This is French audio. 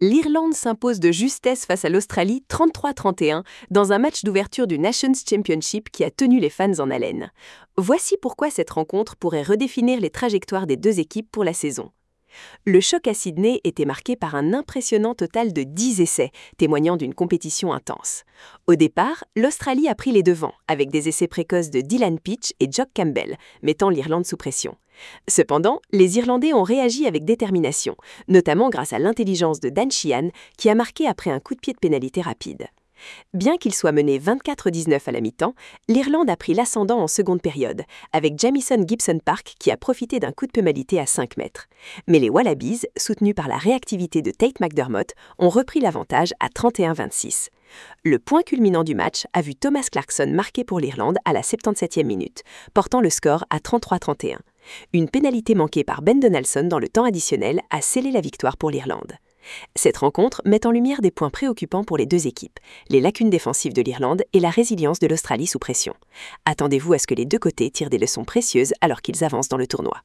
L'Irlande s'impose de justesse face à l'Australie 33-31 dans un match d'ouverture du Nations Championship qui a tenu les fans en haleine. Voici pourquoi cette rencontre pourrait redéfinir les trajectoires des deux équipes pour la saison. Le choc à Sydney était marqué par un impressionnant total de 10 essais, témoignant d'une compétition intense. Au départ, l'Australie a pris les devants, avec des essais précoces de Dylan Pitch et Jock Campbell, mettant l'Irlande sous pression. Cependant, les Irlandais ont réagi avec détermination, notamment grâce à l'intelligence de Dan Sheehan, qui a marqué après un coup de pied de pénalité rapide. Bien qu'il soit mené 24-19 à la mi-temps, l'Irlande a pris l'ascendant en seconde période, avec Jamison Gibson-Park qui a profité d'un coup de pénalité à 5 mètres. Mais les Wallabies, soutenus par la réactivité de Tate McDermott, ont repris l'avantage à 31-26. Le point culminant du match a vu Thomas Clarkson marquer pour l'Irlande à la 77e minute, portant le score à 33-31. Une pénalité manquée par Ben Donaldson dans le temps additionnel a scellé la victoire pour l'Irlande. Cette rencontre met en lumière des points préoccupants pour les deux équipes, les lacunes défensives de l'Irlande et la résilience de l'Australie sous pression. Attendez-vous à ce que les deux côtés tirent des leçons précieuses alors qu'ils avancent dans le tournoi.